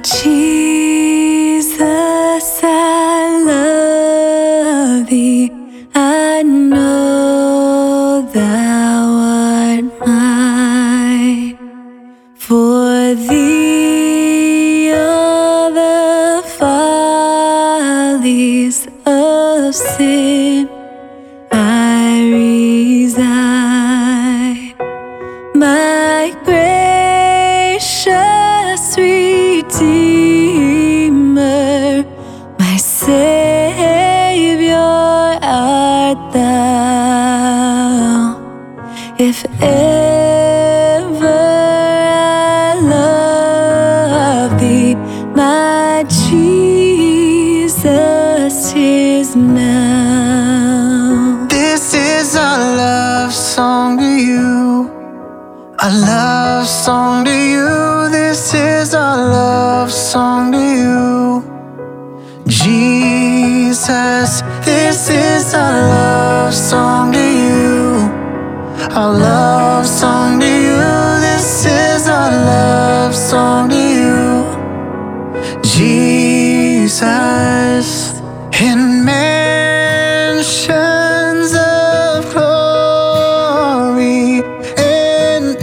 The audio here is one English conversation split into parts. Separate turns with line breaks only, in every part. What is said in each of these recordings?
Jesus, I love thee. I know thou art mine. For thee all the follies of sin I resign. My gracious Redeemer, my Savior art thou. If ever I love thee, my Jesus, 'tis now.
This is a love song to you, a love song to you. This is a love song to you, Jesus. This is a love song to you, a love song to you. This is a love song to you, Jesus. In mansions of glory and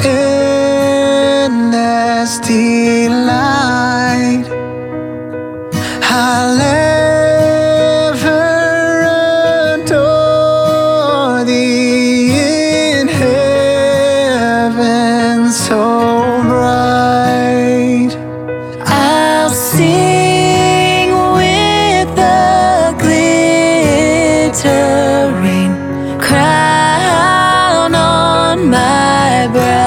endless delight, I'll ever adore thee in heaven so bright.
I'll sing with the glittering crown on my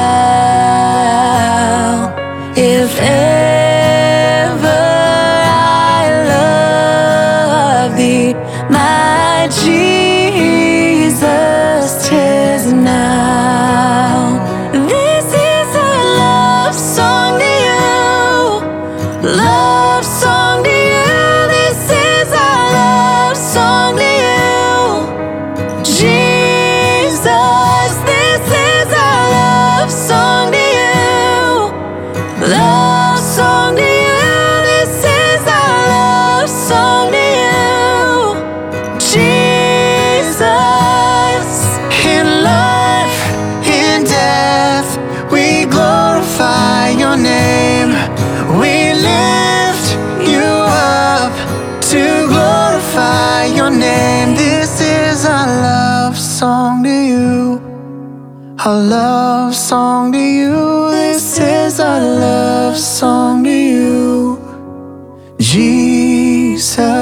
brow. If ever I love thee, my Jesus, 'tis now. This is a love song to you, love song to you. This is a love song to you, Jesus. This is a love song to you, love song to you. This is a love song to you, Jesus.
In life, in death, we glorify your name. We lift you up to glorify your name. This is a love song to you, a love song to you. This is a love song to you, Jesus.